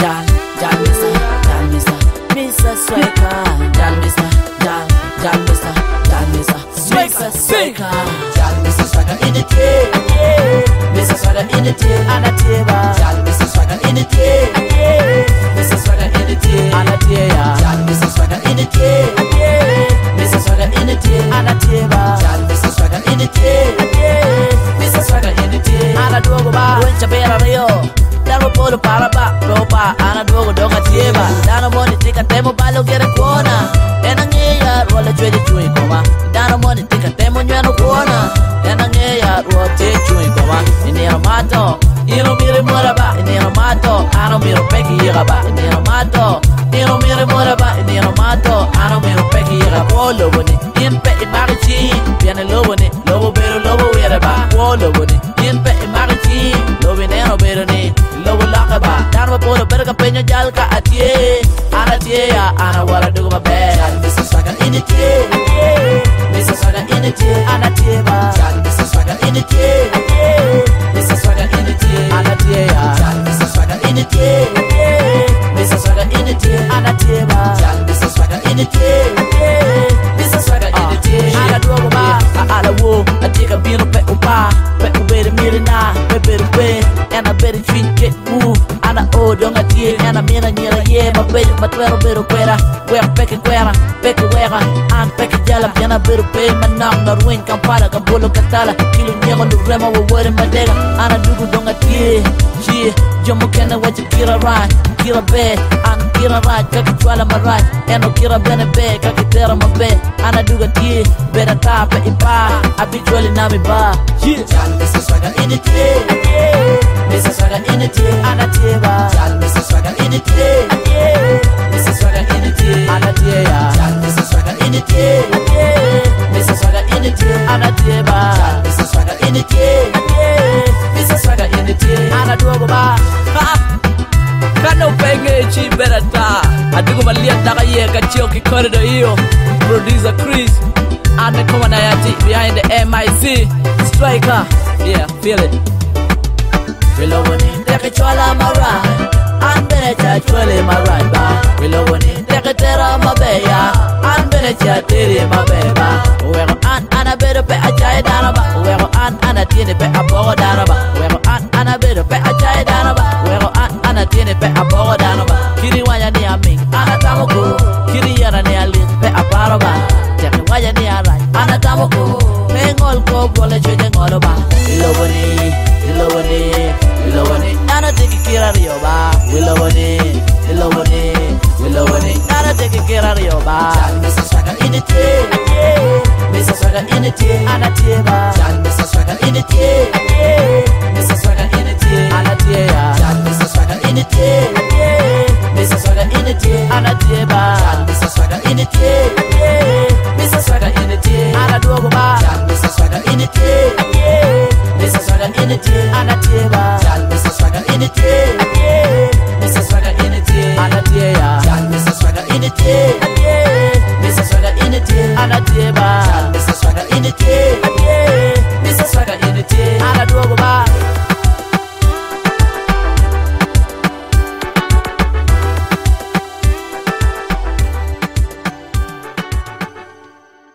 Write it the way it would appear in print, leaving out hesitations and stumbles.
Mr. Striker, Mr. Striker, Mr. Striker in the tail, Mr. Striker in the tail, and a table, Mr. Striker in the tail, Mr. Striker in the tail, and a tail, Mr. Striker in the tail, Mr. Striker in the tail, and a table, Mr. Striker in the tail, Mr. Striker in the tail, and a dog when Chabera Rio. Dano polo para ba, ropa, ana dogo donga tieba. Dano money tika temo balo get a corner. Ena ngeya rola chwe chui koma. Dano money tika temo nyano corner. Ena ngeya rola chui koma. Inero mato, ino mire mora ba. Inero mato, ano miro peki ira ba. Inero mato, ino mire mora ba. Inero mato, ano miro peki ira. Polo boni, in pe imarichi. Viene lobo ni, lobo bero lobo wera ba. Polo boni, in pe imarichi. Lobo nero bero ni. Lobo lakaba, dano polo berga peña jalka atie, ana tie ya, ana wara dugo ba be. Mr. Striker in the tail, Mr. Striker in the tail, ana tie ba. Mr. Striker in the tail, Mr. Striker in the tail, ana tie ya. Mr. Striker in the tail, Mr. Striker in the tail, ana tie ba. Mr. Striker in the tail, Mr. Striker in the tail, ana dugo ba. Ala wo, atika bino pe upa, pe ubere mirina, pe pe. And I bet it treat get move. And I owe don't a tear and I mean a year, yeah, my baby, my 12 bit of quera. Where peck a quera, and peck a jala, and a bit of pay, my nom, not win, Campana, Cabolo Catala, killing me on the remo, word in my dagger, and I do don't a tear. Gee, Jomo Kenna, what you kill a ride, kill a bed, and kill a ride, Kakitwala, my right, and no kill a benebe, Kakitera, my bed, and I do a tear, better tap it in bar, I be dwelling now, bar. Yeah, Mr. Striker in the tail. Mr. Striker in the tail, and a table. Mr. Striker in the tail, Mr. Striker in the tail, and a tail. Mr. Striker in the tail, Mr. Striker in the tail, and a table. Mr. Striker in the tail, Mr. Striker in the tail, and a dog ba. Kano penge chi berata. Adigo malia daga ye kachio ki corridor hiyo. Producer Chris, and the commander yati behind the MIC Striker. Yeah, feel it. Willow winning, take a chola my ride. I'm better chole my ride back. Willow winning, take a terra my beya. I'm better tiri my beba. Where and a better pay a chai danaba. Where and a tiny pay a boga danaba. Where and a better pay a chai danaba. Where and a tiny pay a boga danaba. Kiri waya near me, and a tamoko. Kiri yana near link pay a baraba. Tell me why you're near right, and a tamoko. Hang all go, roll a chicken all over. Willow winning.